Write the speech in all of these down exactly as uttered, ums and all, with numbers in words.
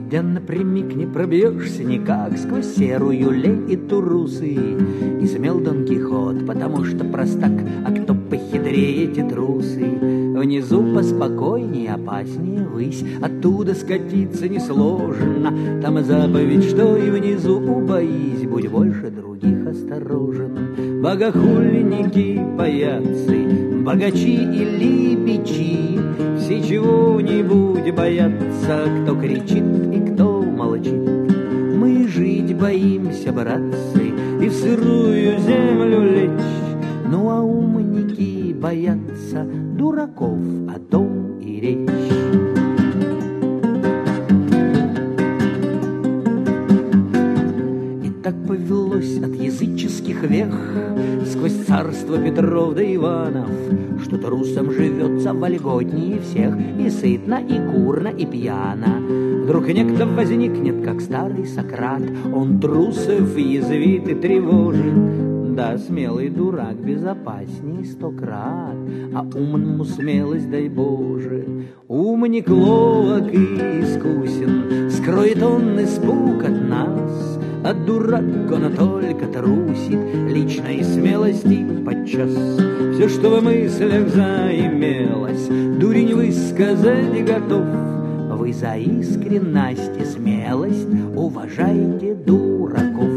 Идя напрямик, не пробьешься никак сквозь серую лень и турусы. И смел Дон Кихот, потому что простак, а кто похитрее, те трусы. Внизу поспокойнее, опаснее высь, оттуда скатиться несложно. Там заповедь, что и внизу убоись, будь больше других осторожен. Богохульники, паяцы, богачи или бичи, все чего-нибудь боятся, кто кричит и кто молчит. Мы жить боимся, братцы, и в сырую землю лечь. Ну а умники боятся дураков, о том и речь. И так повелось от языческих вех сквозь царство Петров да Иванов, что трусам живется вольготнее всех, и сытно, и курно, и пьяно. Вдруг некто возникнет, как старый Сократ, он трусов язвит и тревожит. Да, смелый дурак безопасней сто крат, а умному смелость дай Боже. Умник ловок и искусен, скроет он испуг от нас, а дурак он только трусит личной смелости подчас. Все, что в мыслях заимелось, дурень высказать готов. Вы за искренность и смелость уважайте дураков.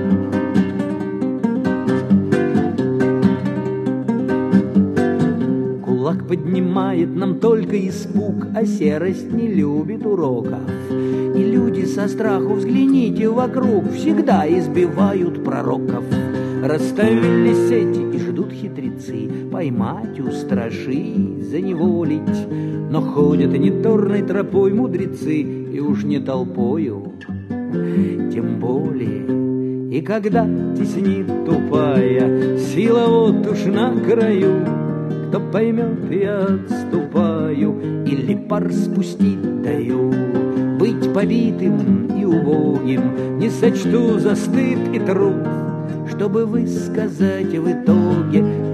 Кулак поднимает нам только испуг, а серость не любит уроков. И люди со страху, взгляните вокруг, всегда избивают пророков. Расставили сети и ждут хитрецы поймать, устрашить, заневолить. Но ходят не торной тропой мудрецы, и уж не толпою, тем более. И когда теснит тупая сила, вот уж на краю, кто поймет, я отступаю или пар спустить даю. Быть побитым и убогим не сочту за стыд и труд, чтобы высказать в итоге